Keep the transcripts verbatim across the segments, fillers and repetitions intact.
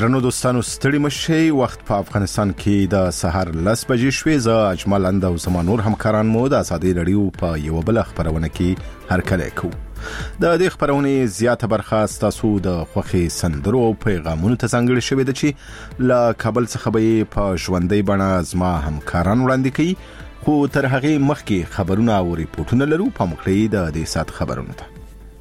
درنو دوستانو ستړي مشي وخت په افغانستان کې د سحر لس بجې شوې. زه اجمل اند او زمانور همکاران مو د ازادي رادیو په یو بل خبرونه کې هرکلی کوو. د دې خبرونې زیاته برخه تاسو د خوخي سندرو او پیغامونو ته ځانګړې شوې ده چې له کابل څخه به په ژوندۍ بڼه زما همکاران وړاندې کوي. خو تر هغې مخکې خبرونه او ریپورتونه لرو. په مخکې د دې سات خبرونه ته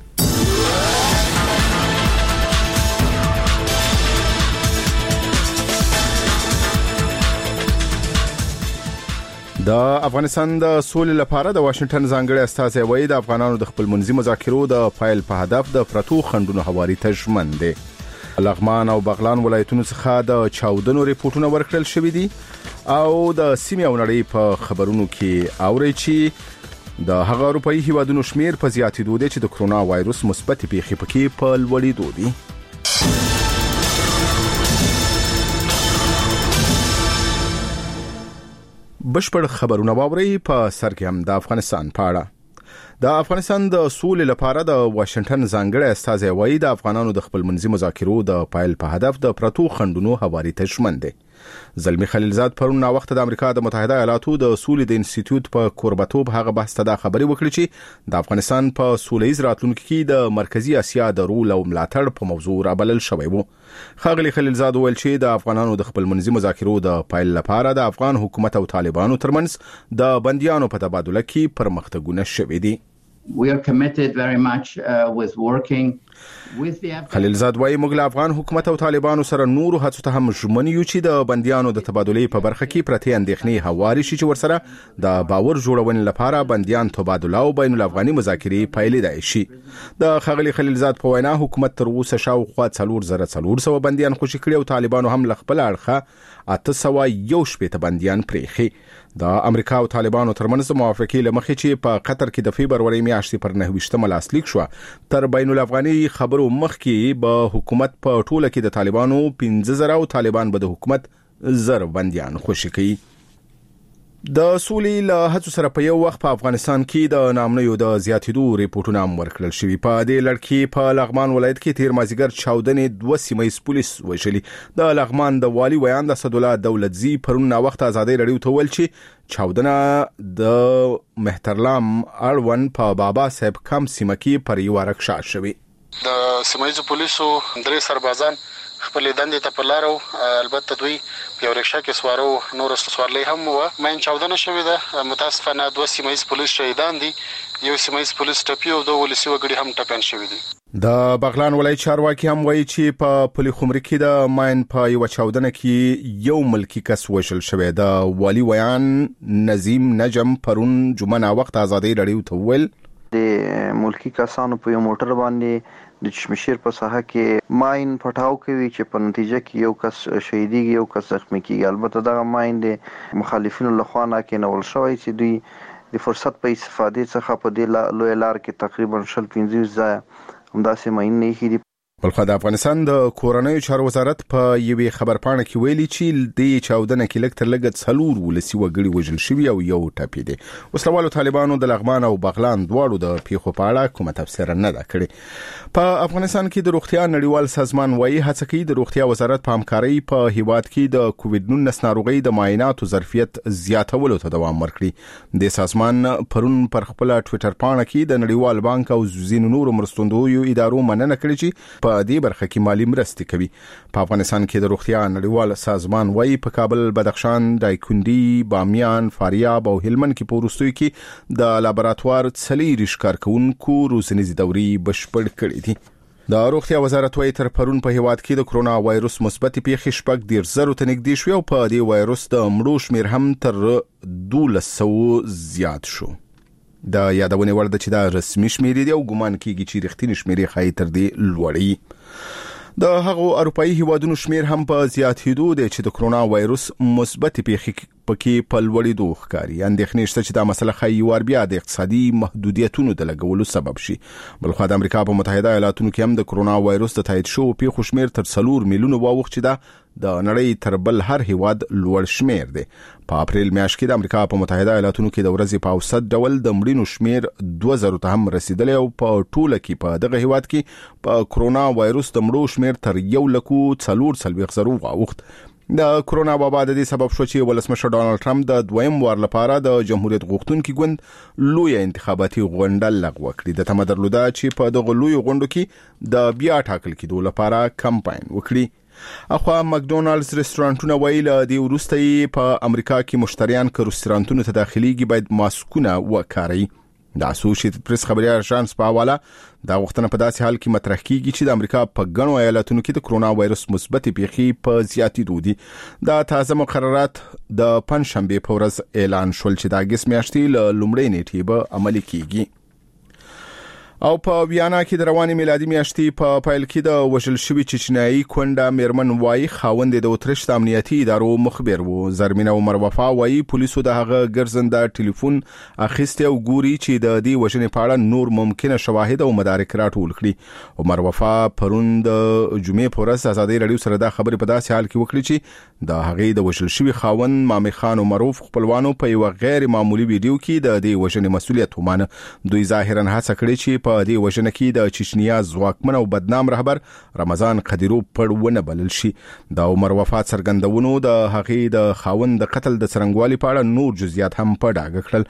د افغانستان د سولې لپاره د واشنگټن ځانګړي استازی وایي د افغانانو د خپل منځي مذاکرو د فایل په هدف د پرتو خندونو هواري ته ژمن دي. لغمان او بغلان ولایتونو څخه د چاودنو ریپورتونه ورکړل شوې دي او د سیمې او نړۍ په خبرونو کې اوري چې د هغه اروپאי هیوادونو شمیر په زیاتېدو دي چې د کرونا وایروس مثبت پیښې پکې په لوړېدو دي. بشپړ خبرونه واوري. په سر کې هم د افغانستان په اړه د افغانستان د سولې لپاره د واشنگټن ځانګړي استازی وایي د افغانانو د خپل منځي مذاکرو د پایل په هدف د پرتو خندونو هواري ته ژمن دي. زلمی خلیلزاد پرون نا وخت د امریکا د متحده ایالاتو د سولې د انسټیټیوټ په کوربتوب هغه بحث ته د خبري وکړي چې د افغانستان په سولېز راتلونکو کې د مرکزی اسیا د رول او ملاتړ په موضوع رابلل شوی وو. خاغلی خلیلزاد ویل چې د افغانانو د خپل منځي مذاکرو د پایل لپاره د افغان حکومت او طالبانو ترمنځ د بنديانو په تبادله کې پرمختګونه شوي دي. We are committed very much uh, with working with the خلیلزاد وايي موږ له افغان حکومت او طالبانو سره نورو هڅو ته هم ژمن یو چې د بنديانو د تبادلې په برخه کې پرتې اندېښنې هواري شي چې ورسره د باور جوړونې لپاره بنديان تبادله او بین الافغاني مذاکرې پیلېدای شي. د خاغلی خلیلزاد په وینا حکومت تر اوسه شاوخوا څلور زره څلور سوه بنديان خوشي کړي او طالبانو هم ل خپل اړخه اته سوه یو شپېته بنديان پرېښي. د امریکا او طالبانو ترمنځ موافقې لمخې چې په قطر کې د فبروري میاشتې پر نهه ویشتمه لاسلیک شو تر بین الافغاني خبرو مخکې به حکومت په ټوله کې د طالبانو پنځه زره او طالبان به د حکومت زر بنديان خوشي کوي. د سولې له هڅو سره په یو وخت په افغانستان کې د نامنیو د زیاتېدو ریپورتونه هم ورکړل شوي. په دې لړ کې په لغمان ولایت کې تیر مازیګر چاودنې دوه سیمه پولیس وژلي. د لغمان د والی ویاند اسدالله دولتزی پرون نا وخت ازادي رادیو ته ویل چې چاودنه د مهترلام اړوند په بابا صاحب کم سیمه کې پر یو رکشا شوی. د سیمایي پولیسو درې سربازان خپل دندې ته په لارو البته دوی یو رکشا کې سوارو نور سوارلې هم و مې چاودنه شوې ده. متاسفانه دوه سیمایي پولیس شهیدان دي، یو سیمایي پولیس ټپي او دوه ولسی وګړي هم ټپيان شوي دي. د بغلان ولایت چارواکي هم وایي چې په پلی خمري کې د ماین په یو چاودنه کې یو ملکی کس وژل شوی. د والی ویان نظیم نجم پرون جمعه وخت ازادي رادیو ته ویل د ملکی کسانو په یو موټر باندې د چشمشیر په ساحه کې ماین پټاو کوي چې په نتیجه کې یو کس شهیدیږي یو کس زخمی کیږي. البته دا ماین د مخالفینو لخوا ناکینول شوی چې دوی د فرصت په استفادې څخه په دې لوی لار کې تقریبا شل پنځه ځای همداسې ماین نه هېدي. بلخو د افغانستان د کورنیو چارو وزارت په یوې خبرپاڼه کې ویلي چې د چاودنه کې لږ تر لږه څلور ولسی وګړي وژل شوي او یو ټپي دي. وسلوالو طالبانو د لغمان او بغلان دواړو د پیښو په اړه کومه تفسیر نه ده کړې. په افغانستان کې د روغتیا نړیوال سازمان وايي هڅه کوي د روغتیا وزارت په همکارۍ په هیواد کې د کووډ نولس ناروغۍ د معایناتو ظرفیت زیاتولو ته دوام ورکړي. د سازمان پرون پر خپل ټوئیټر پاڼه کې د نړیوال بانک او ځینو نورو مرستندویو ادارو مننه کړې چې په دې برخه کې مالی مرستې کوي. په افغانستان کې د روغتیا نړیوال سازمان وايي په کابل، بدخشان، دایکنډي، بامیان، فاریاب او هلمند کې په وروستیو کې د لابراتوار څلېرویشت کارکونکو روزنیزې دورې بشپړ کړې دي. د روغتیا وزارت وايي تر پرون په هیواد کې د کرونا وایروس مثبت پیښې شپږ دېرش زرو ته نږدې شوې او په دې وایروس د مړو شمیر هم تر دولس سوه زیات شو. د یادونې وړ ده چې دا رسمي شمیرې دي او ګمان کېږي چې رښتینې شمیرې ښایي تر دې لوړې. د هغو اروپאי هیوادونو شمیر هم په زیاتېدو دی چې د کرونا وایروس مثبت پیښې پکې په لوړېدو ښکاري. اندېښنې شته چې دا مسله ښایي ور بیا د اقتصادي محدودیتونو د لګولو سبب شي. بلخو د امریکا په متحده ایالاتونو کې هم د کرونا وایروس د تایید شوو پیښو شمېر تر څلور میلیونه واوښت چې دا د نړۍ تر بل هر هیواد لوړ شمېر دی. په اپریل میاشت کې د امریکا په متحده ایالاتونو کې د ورځې په اوسط ډول د مړینو شمېر دوه زره ته هم رسیدلی او په ټوله کې په دغه هیواد کې په کرونا وایروس د مړو شمېر تر یو لکو څلور څلوېښت زرو واوښت. د کرونا وبا د دې سبب شو چې ولسمشر ډانلډ ټرمپ د دویم وار لپاره د جمهوریت غوښتونکي ګوند لوی انتخاباتي غونډه لغوه کړې. د تمه درلوده چې په دغه لوی غونډو کې د بیا ټاکل کېدو لپاره کمپاین وکړي. اخوا مکډونالډز رستورانټونه ویل د وروستي په امریکا کې مشتریان که رستورانټونو ته داخليږي باید ماسکونه وکاروي. د اسوسییټډ پریس خبري اژانس په حواله دا غوښتنه په داسې حال کې مطرح کیږي چې د امریکا په ګڼو ایالتونو کې د کرونا وایروس مثبت پیښې په زیاتېدو دي. دا تازه مقررات د پنځشنبه په ورځ اعلان شول چې د اگست میاشتې له لومړۍ نیټې به عملي کیږي. او په ویانا کې د رواني میلادي میاشتې په پایل کې د وژل شوی چچنایي کونډه میرمن وای خاوند د اوترشت امنیتي ادارو مخبر وو. زرمینه عمر وفا وای پولیسو د هغه ګرځنده ټلیفون اخیسته او ګوري چې د دې وژنې په اړه نور ممکنه شواهد او مدارک راټول کړي. عمر وفا پرون د جمعې په ورځ ازادي رادیو سره دا خبرې په داسې حال کې وکړي چې د هغې د وژل شوی خاوند مامي خان معروف خپلوانو په یو غیر معمولی ویډیو کې د دې وژنې مسؤلیت ومانه. دوی ظاهرا هڅه کړې چې په دې وژنه کې د چچنیا ځواکمن او بدنام رهبر رمضان قدیرو پړونه بلل شي. د عمر وفات څرګندونو د هغې د خاوند د قتل د څرنګوالي په اړه نور جزئیات هم په ډاګه کړل.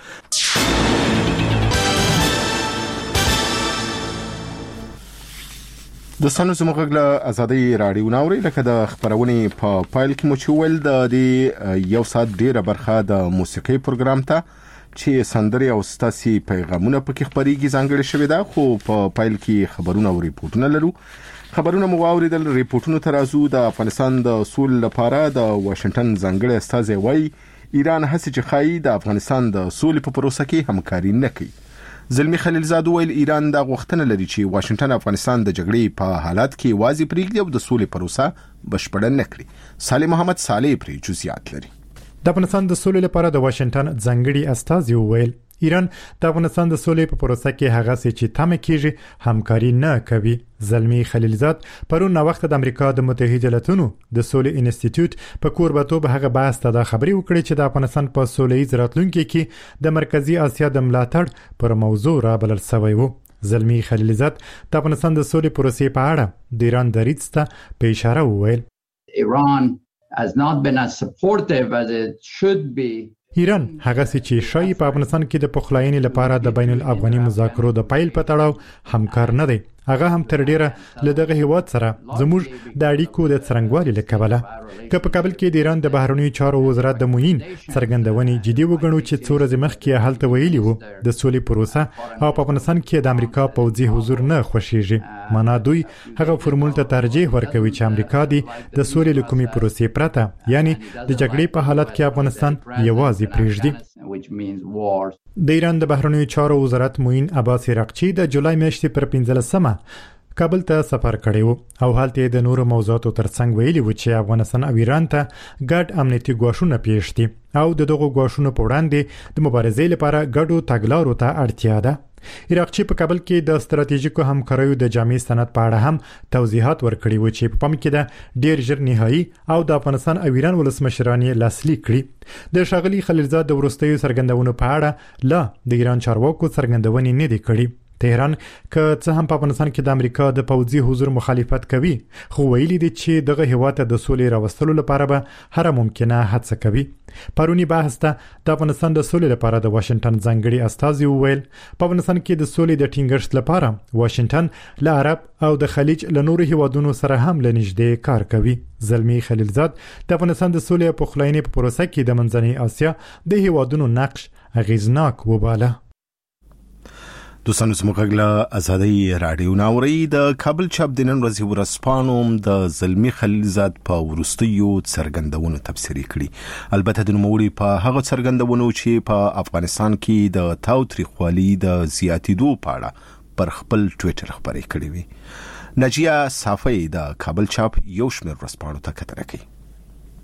د سانو زموږ له ازادي رادیو ناوري لکه د خبرونې په پایل کې مو چول د دې یو ساعت ډیره برخه د موسیقي پروګرام ته چې سندري او ستاسي پیغامونه پکې خبريږي ځانګړي شوی دا خو په پایل کې خبرونه او ریپورتونه لرو. خبرونه مو واوریدل. ریپورتونو ترازو د افغانستان د اصول لپاره د واشنگټن ځانګړي استازي وایي ایران هڅه چې خایي د افغانستان د اصول په پروسه کې همکاري نه کوي. زلمی خلیلزاد ویل ایران دا غوښتنه لري چې واشنگټن افغانستان د جګړې په حالات کې واضح پریږدي او د سولې پروسه بشپړه نه کړي. صالح محمد صالح پری جزئیات لري. د افغانستان د سولې لپاره د واشنگټن ځانګړي استازي وویل ایران د افغانستان د سولې په پروسه کې هغه څه چې تمه کیږي همکاري نه کوي. زلمی خلیلزاد پرون وخت د امریکا د متحده ایالاتونو د سولې انسټیټیوټ په کوربتوب هغه بحث ته د خبري وکړي چې د افغانستان په سولې راتلونکي کې د مرکزی اسیا د ملاتړ پر موضوع را بلل شوی وو. زلمی خلیلزاد د افغانستان د سولې پروسې په اړه د ایران دریځ ته په اشاره وویل Iran has not been as supportive as it should be. ایران هغه چې شای په افغانستان کې د پخلاینې لپاره د بین الافغاني مذاکرو د پایل په تړاو همکار نه دی. هغه هم تر ډیره له دغه هیواد سره زموږ د اړیکو د څرنګوالي لکبله که په کابل کې د ایران د بهرنیو چارو وزارت د موین څرګندونې جدي وګڼو چې څو ورځې مخکې هلته ویلي وو د سولې پروسه او په افغانستان کې د امریکا پوځي حضور نه خوښیږي. معنا دوی هغه فرمول ته ترجیح ورکوي چې امریکا دی د سولې لکومي پروسې پرته یعنی د جګړې په حالت کې افغانستان یوازې پریږدي. د ایران د بهرنیو چارو وزارت موین عباس عراقچی د جولای میاشتې پر پنځلسمه کابل ته سفر کړی وو او حالت د نورو موضوعاتو ترڅنګ ویلي و چې افغانستان او ایران ته ګډ امنیتي ګواښونه پیښ دي او د دغه ګواښونو په وړاندې د مبارزې لپاره ګډو تګلارو ته اړتیا ده. عراقچی په کابل کې د ستراتیژیکو همکاریو د جامع سند په اړه هم توضیحات ورکړي و چې په پام کې ده ډیر ژر نهایی او د افغانستان او ایران ولسمشران یې لاسلیک کړي. د شاغلي خلیلزاد د ورستیو څرګندونو په اړه لا د ایران چارواکو څرګندونې نه دي کړي. تهران که څه هم په افغانستان کې د امریکا د پوځي حضور مخالفت کوي خو ویلي دي چې دغه هیواد د سولې راوستلو لپاره به هر ممکنه هڅه کوي. پرونی بحث ته د افغانستان د سولې لپاره د واشنگټن ځانګړي استازي وویل په افغانستان کې د سولې د ټینګښت لپاره واشنگټن له عرب او د خلیج له نورو هیوادونو سره هم لنږدې کار کوي. زلمی خلیلزاد د افغانستان د سولې او پخلاینې په پروسه کې د منځنۍ اسیا د هیوادونو نقش اغیزناک وباله. دوستانو زموږ له ازادي رادیو ناوري د کابل چاپ د نن ورځې ورځپاڼو د زلمی خلیلزاد په وروستیو څرګندونو تبصرې کړي. البته د نوموړي په هغه څرګندونو چې په افغانستان کې د تاوتریخوالي د زیاتېدو په اړه پر خپل ټویټر خبرې کړې وي. نجیه صافی د کابل چاپ یو شمېر ورځپاڼو ته کتنه کوي.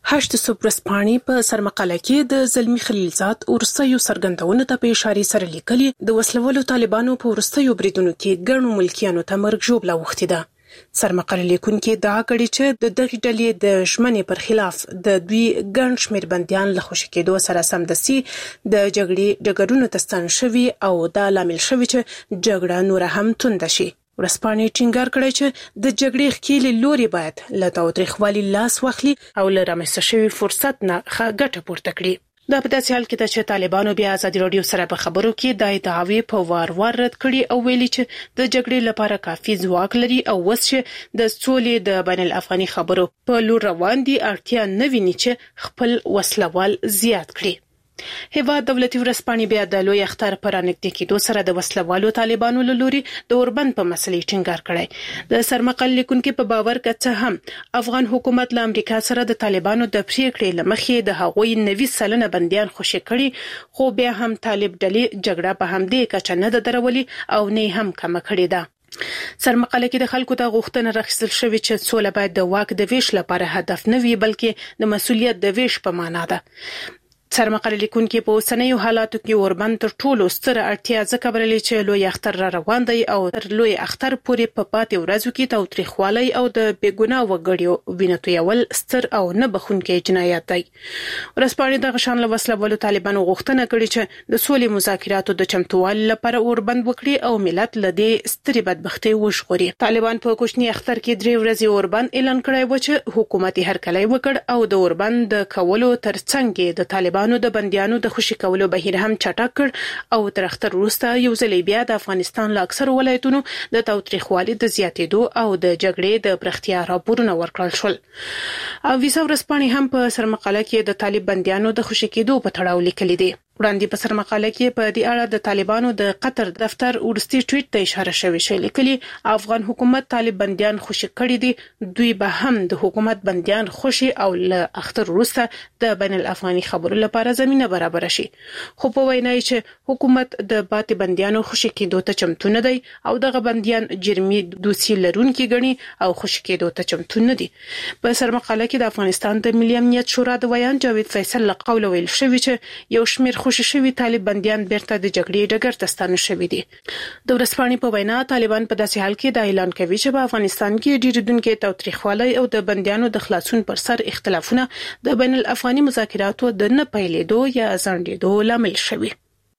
هشت سپرسپانی په سرمقاله کې د زلمی خلیلزاد ورستیو سرګندونه ته په اشاره سره لیکلي د وسلوالو طالبانو په ورستیو بریدونو کې ګڼو ملکیانو ته مرګ ژوبله وختي ده. سرمقاله لیکونکي دعا کړې چې د دغې ډلې د ژمنې پر خلاف د دوی ګڼ شمېر بندیان له خوشي کېدو سره سمدستي د جګړې ډګرونو ته ستانه شوي او دا لامل شوي چې جګړه نوره هم تونده شي. ورسپانې ټینګار کړی چې د جګړې ښکېلې لوري باید له تاوتریخوالي لاس واخلي او له رامنځته شوي فرصت نه ښه ګټه پورته کړي. دا په داسې حال کې ده چې طالبانو بیا ازادي راډیو سره په خبرو کې د ادعاوې په وار وار رد کړي او ویلي چې د جګړې لپاره کافي ځواک لري او اوس چې د سولې د بین الافغاني خبرو په لور روان دي اړتیا نه ویني چې خپل وسلوال زیات کړي. هیواد دولتي ورځپاڼې بیا د لوی اختر پر نږدې کېدو سره د وسلوالو طالبانو له لوري د اوربند په مسلې ټینګار کړی. د سرمقال لیکونکو په باور که څه هم افغان حکومت له امریکا سره د طالبانو د پریکړې لمخې د هغوی نوي سلنه بندیان خوشي کړي خو بیا هم طالب ډلې جګړه په همدې کچه نه ده درولي او نه هم کم کړې ده. سرمقاله کې د خلکو ته غوښتنه راخیستل شوې چې سوله باید د واک د ویش لپاره هدف نه وي بلکې د مسؤلیت د ویش په معنا ده. سرمقاله لیکونکي په اوسنیو حالاتو کې اوربند تر ټولو ستره اړتیا ځکه بللې چې لوی اختر را روان دی او تر لوی اختر پورې په پاتې ورځو کې تاوتریخوالی او د بېګناه وګړو وینې تویول ستر او نه بخښونکی جنایت دی. ورځپاڼې دغه شان له وسلوالو طالبانو غوښتنه کړې چې د سولې مذاکراتو د چمتووالي لپاره اوربند وکړي او ملت له دې سترې بدبختۍ وژغوري. طالبان په کوچني اختر کې درې ورځې اوربند اعلان کړی و چې حکومت یې هرکلی وکړ او د اوربند د کولو ترڅنګ د طالبان بانو د بندیانو د خوشي کولو بهیر هم چټک کړ او تر اختر وروسته یو ځل بیا د افغانستان له اکثر ولایتونو د تاوتریخوالي د زیاتېدو او د جګړې د پرختیا راپورونه ورکړل شول. او ویسا ورځپاڼې هم په سرمقاله کې د طالب بندیانو د خوشي کېدو په تړاو لیکلي دي. وړاندې په سرمقاله کې په دې اړه د طالبانو د قطر دفتر ورستي ټویټ ته اشاره شوې چې لیکلي افغان حکومت طالب بندیان خوشي کړي دي دوی به هم د حکومت بندیان خوشي او له اختر وروسته د بین الافغاني خبرو لپاره زمينه برابر شي. خو په وینا چې حکومت د پاتې بندیانو خوشي کېدو ته چمتو نه دی او دغه بندیان جرمي دوسي لرونکي ګڼي او خوشي کېدو ته چمتو نه دي. په سرمقاله کې د افغانستان د ملي امنیت شورا د ویان جاوید فیصل له قوله ویل شوی چې یو شمېر خوشي شوي طالب بندیان بیرته د جګړې ډګر ته ستانه شوي دي. د ورځپاڼې په وینا طالبان په داسې حال کې دا اعلان کوي چې په افغانستان کې ډیریدونکي تاوتریخوالی او د بندیانو د خلاصون پر سر اختلافونه د بین الافغاني مذاکراتو د نه پیلېدو یا ځنډېدو لامل شوي.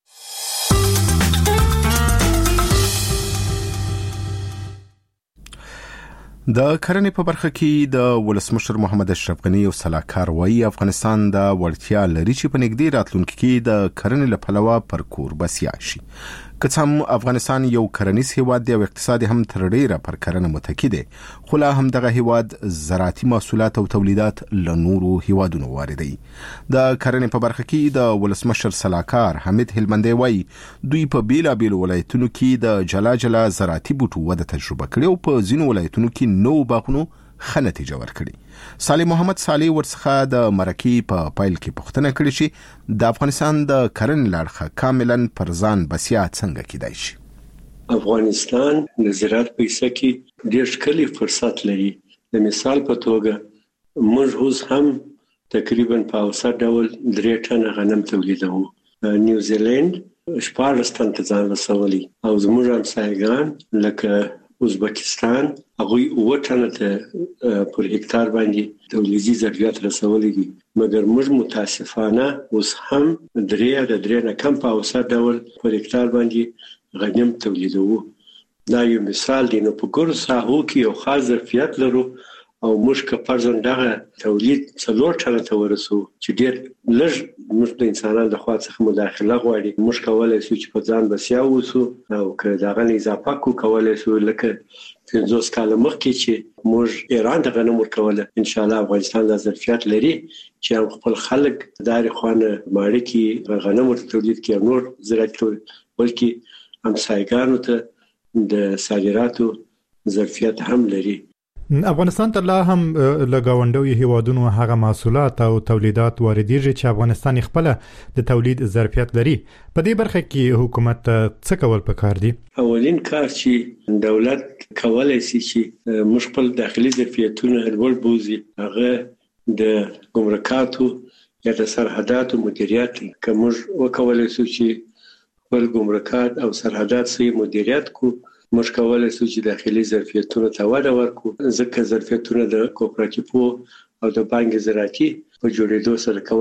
د کرنې په برخه کې د ولسمشر محمد اشرف غنی او سلاکار وایي افغانستان د وړتیا لري چې په نږدې راتلونکي کې د کرنې لپاره پر کور بسیا شي. که څه هم افغانستان یو کرنیز هیواد دی او اقتصاد هم تر ډیره پر کرنه متکی دی خو لا هم دغه هیواد زراعتي محصولات او تولیدات له نورو هیوادونو واردوي. د کرنې په برخه کې د ولسمشر سلاکار حمید هلمندی وایي دوی په بیلابیلو ولایتونو کې د جلا جلا زراعتي بوټو وده تجربه کړې او په ځینو ولایتونو کې نو باغونو ښه نتیجه ورکړي. صالح محمد صالح ورڅخه د مرکې په پایل کې پوښتنه کړې چې د افغانستان د کرنې لړخه کاملا پر ځان بسیا څنګه کېدای شي. افغانستان د زراعت په حصہ کې ډېر ښکلي فرصت لري. د مثال په توګه موږ اوس هم تقریبا په اوسط ډول درې ټنه غنم تولیدوو. نیوزیلند شپاړس ټنه ځان رسولي او زموږ همسایګان لکه ازبکستان هغوی اوه ټنه ته پر هکتار باندې تولیدي ظرفیت رسولي دي مګر موږ متاسفانه اوس هم درې د درې نه کم په اوسط ډول پر هکتار باندې غنم تولیدوو. دا یو مثال دی. نو په ګورو ساحو کې یو خاص ظرفیت لرو او موږ که فرضاً دغه تولید څلور ټنه ته ورسو چې ډېر لږ موږ د انسانانو د خوا څخه مداخله غواړي موږ کولی شو چې په ځان بسیا اوسو او که دغه نه اضافه کو کولی شو لکه پنځوس کاله مخکې چې موږ ایران ته غنم ورکوله انشاءالله افغانستان دا ظرفیت لري چې هم خپل خلک دارې خوانه ماړه کې غنم ورته تولید کړي او نور زراعتي بلکې همسایګانو ته د صادراتو ظرفیت هم لري. افغانستان ته لا هم له ګاونډیو هیوادونو هغه محصولات او تولیدات واردېږي چې افغانستان خپل د تولید ظرفیت لري. په دې برخه کې حکومت څه کول پکار دي؟ اولین کار چې دولت کولای شي چې مخ خپل داخلي ظرفیتونه هرول بوزي هغه د ګمرکاتو یا د سرحداتو مدیریت کوم وکولای شو چې خپل ګمرکات او سرحدات سي مدیریت کو موږ کولای شو چې داخلي ظرفیتونو ته وده ورکړو ځکه ظرفیتونه د کوپراتیفو او د بانک زراعتي په جوړېدو سره